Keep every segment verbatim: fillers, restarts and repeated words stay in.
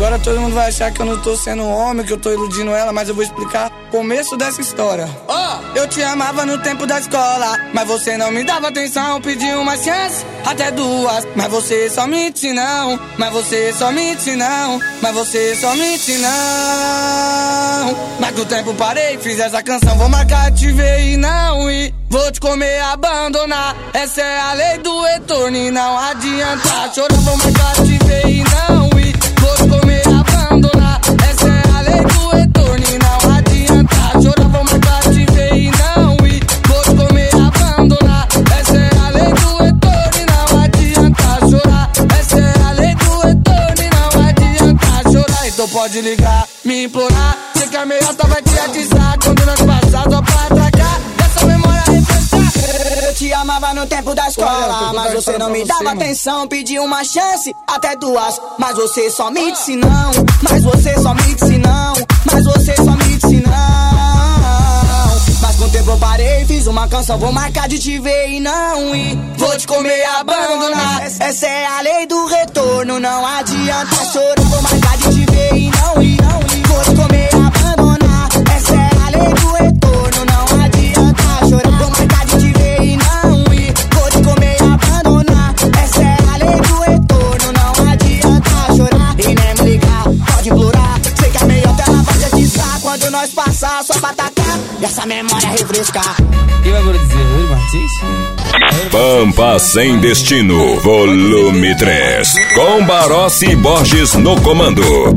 Agora todo mundo vai achar que eu não tô sendo homem, que eu tô iludindo ela, mas eu vou explicar o começo dessa história. Oh! Eu te amava no tempo da escola, mas você não me dava atenção. Pedi uma chance, até duas, mas você só mente não. Mas você só mente não. Mas você só mente não. Mas com o tempo parei, fiz essa canção. Vou marcar, te ver e não ir. Vou te comer, abandonar. Essa é a lei do retorno e não adianta chorar. Vou marcar, te ver e não ir. Vou te comer, abandonar. Essa é a lei do retorno e não adianta chorar. Vou marcar, te ver e não ir. Vou te comer, abandonar. Essa é a lei do retorno e não adianta chorar. Essa é a lei do retorno e não adianta chorar. Então pode ligar, me implorar. Sei que a meiota vai te atizar quando nós passar só pra atacar. Dessa memória refrescar. Eu te amava no tempo da escola, mas você não me dava atenção. Pedi uma chance, até duas, mas você só me disse não. Mas você só me disse não. Mas você só me disse não. Mas com o tempo eu parei, fiz uma canção. Vou marcar de te ver e não ir. Vou te comer e abandonar. Essa é a lei do retorno, não adianta chorar. Vou marcar de te ver e não ir. Vou te comer e abandonar. Essa é a lei do retorno, não adianta chorar. Vou marcar de te ver e não ir. Vou te comer e abandonar. Essa é a lei do retorno, não adianta chorar. E nem me ligar, pode implorar. Sei que a meiota ela vai te atizar quando nós passar só pra atacar e essa memória refrescar. E eu agora dizer, Yuri Martins? Pampa Sem Destino, volume três, com Barossi e Borges no comando.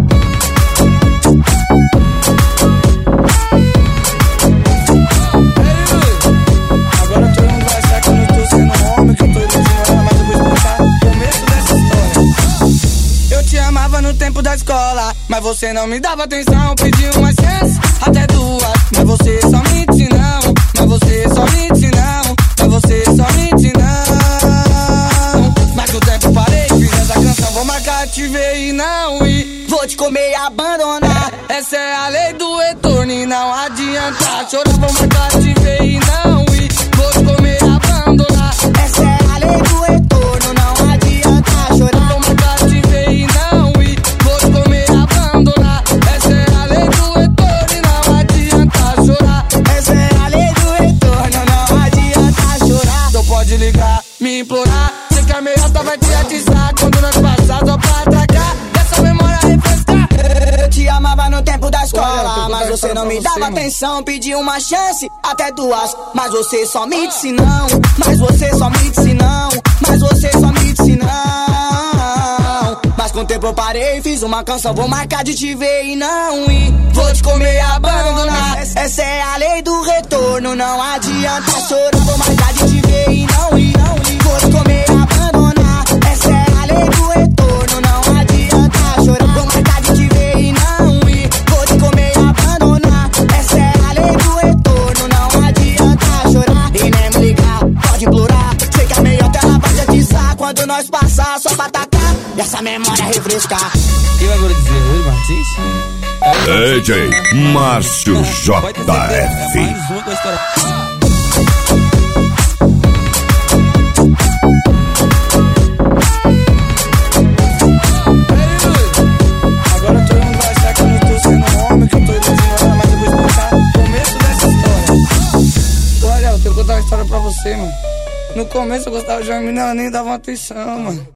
Agora todo mundo vai achar que eu não tô sendo homem, que eu tô iludindo ela, mas eu vou explicar o começo dessa história. Eu te amava no tempo da escola, mas você não me dava atenção. Pedi uma chance, até duas, mas você só mente não. Mas você só mente não. Mas você só mente não. Mas com o tempo parei, fiz essa canção. Vou marcar, te ver e não ir. Vou te comer e abandonar. Essa é a lei do retorno e não adianta chorar. Vou marcar, te ver e não ir. Vou te comer e abandonar. Essa é a lei do retorno, não adianta chorar. Vou marcar, te ver e não ir. Vou te comer e abandonar. Essa é a lei do retorno e não adianta chorar. Essa é a lei do retorno, não adianta chorar. Então pode ligar, me implorar. Sei que a meiota vai te atizar quando nós passar só pra atacar. Dessa memória refrescar. Eu te amava no tempo da escola, mas você não me dava atenção. Pedi uma chance, até duas, mas você só me disse não. Mas você só me disse não. Mas você só me disse não. Mas com o tempo eu parei, fiz uma canção. Vou marcar de te ver e não ir. Vou te comer e abandonar. Essa é a lei do retorno, não adianta chorar. Vou marcar de te ver e não ir. Vou te comer e abandonar. Essa é a lei do retorno, não adianta chorar. Vou marcar de te ver e não ir. Vou te comer e abandonar. Essa é a lei do retorno, não adianta chorar. E nem me ligar, pode implorar. Sei que a meiota ela vai te atizar quando nós passar só pra atacar e essa memória refrescar. E eu agora dizer, Yuri Martins? D J Márcio J F. Mais uma com a história. Agora todo mundo vai achar que eu não tô sendo homem, que eu tô iludindo ela, mas eu vou explicar o começo dessa história. Olha, eu tenho que contar uma história pra você, mano. No começo eu gostava de uma menina, ela nem dava uma atenção, mano.